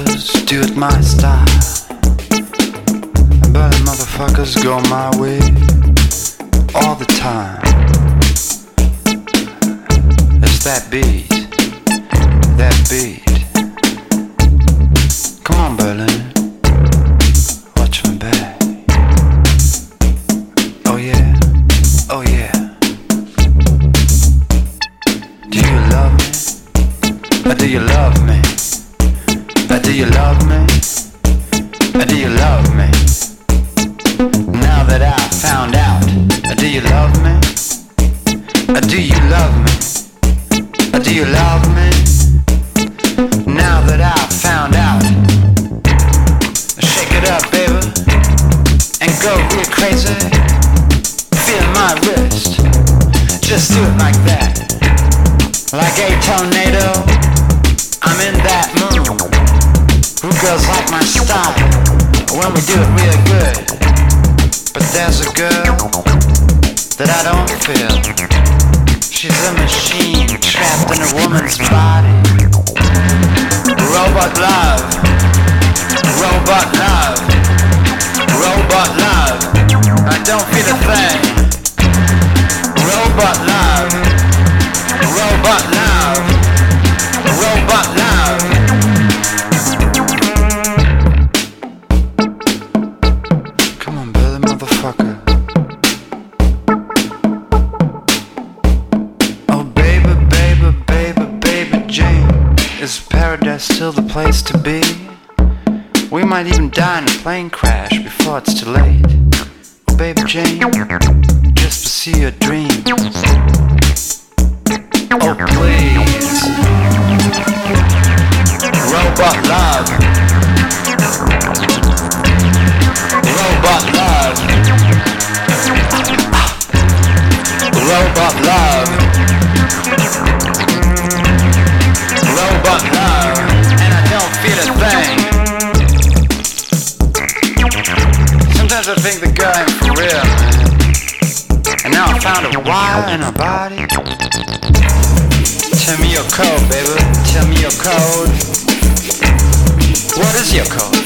motherfuckers do it my style. But motherfuckers go my way all the time. It's that beat, that beat. Come on, Berlin, watch my back. Oh yeah, oh yeah. Do you love me? Or do you love me? Or do you love me? Or do you love me? Now that I found out, do you love me? Or do you love me? Or do you love me? Now that I found out, shake it up, baby, and go real crazy. Feel my wrist, just do it like that. Like a tornado, I'm in that mood. Who girls like my style when we do it real good? But there's a girl that I don't feel. She's a machine trapped in a woman's body. Robot love, robot love, robot love. I don't feel a thing. Robot love, robot love, robot love. Come on, Billy, motherfucker. Oh, baby, baby, baby, baby Jane. Is paradise still the place to be? We might even die in a plane crash before it's too late. Oh, baby Jane, just pursue your dreams. Oh, please. Robot love. Robot love. Robot love. Robot love. And I don't feel a thing. Sometimes I think the girl ain't for real, man. And now I found a wire in her body. Tell me your code, baby. Tell me your code. What is your code?